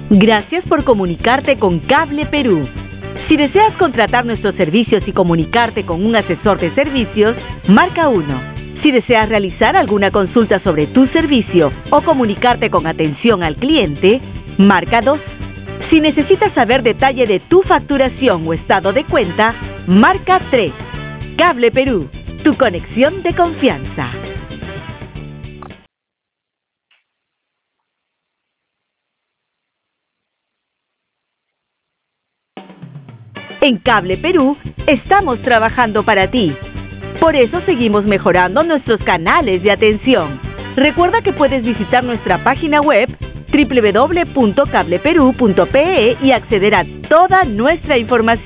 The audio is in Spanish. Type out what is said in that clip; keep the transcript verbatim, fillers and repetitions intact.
Gracias por comunicarte con Cable Perú. Si deseas contratar nuestros servicios y comunicarte con un asesor de servicios, marca uno. Si deseas realizar alguna consulta sobre tu servicio o comunicarte con atención al cliente, marca dos. Si necesitas saber detalle de tu facturación o estado de cuenta, marca tres. Cable Perú, tu conexión de confianza. En Cable Perú estamos trabajando para ti. Por eso seguimos mejorando nuestros canales de atención. Recuerda que puedes visitar nuestra página web doble u doble u doble u punto cable perú punto pe y acceder a toda nuestra información.